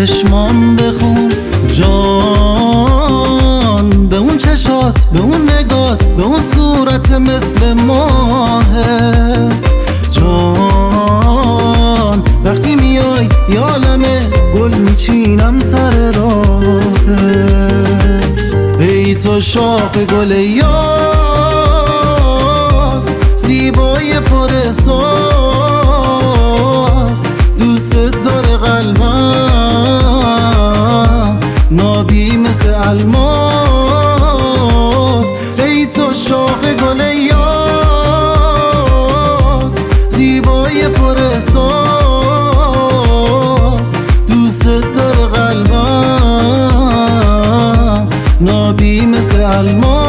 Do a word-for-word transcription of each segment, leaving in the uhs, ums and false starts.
چشمام بخون جان، به اون چشات، به اون نگات، به اون صورت مثل ماهت جان. وقتی میای یالمه گل میچینم سر راهت. ای تو شاخ گل یاس، زیبای پر احساس، دوست داره قلبم، نابی مثل الماس. ای تو شاخ گل یاس، زیبای پر احساس، دوست داره قلبم، نابی مثل الماس.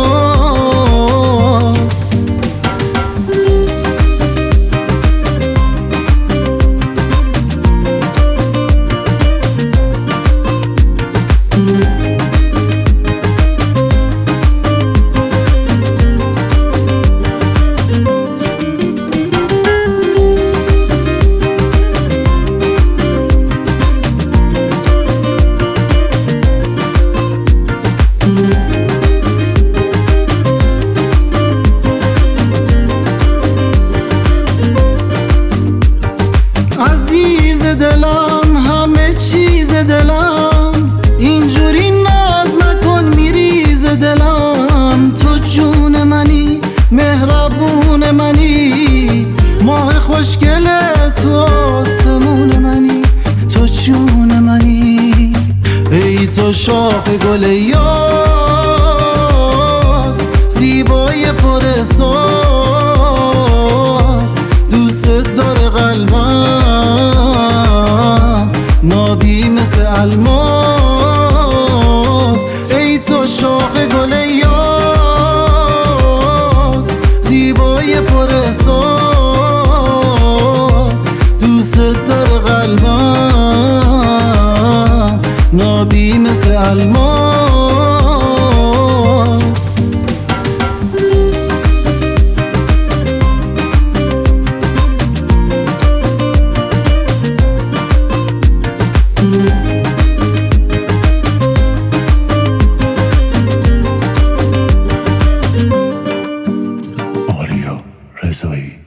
عزیز دلم، همه چیز دلم، اینجوری ناز نکن میریز دلم. تو جون منی، مهربون منی، ماه خوشگل تو آسمون منی، تو جون منی. ای تو شاخ گل یاس، زیبای پر احساس، دوست داره قلبم، نابی مثل الماس. ای تو شاخ گل یاس، زیبای پر احساس، دوست داره قلبم، نابی مثل الماس. آریا رضایی.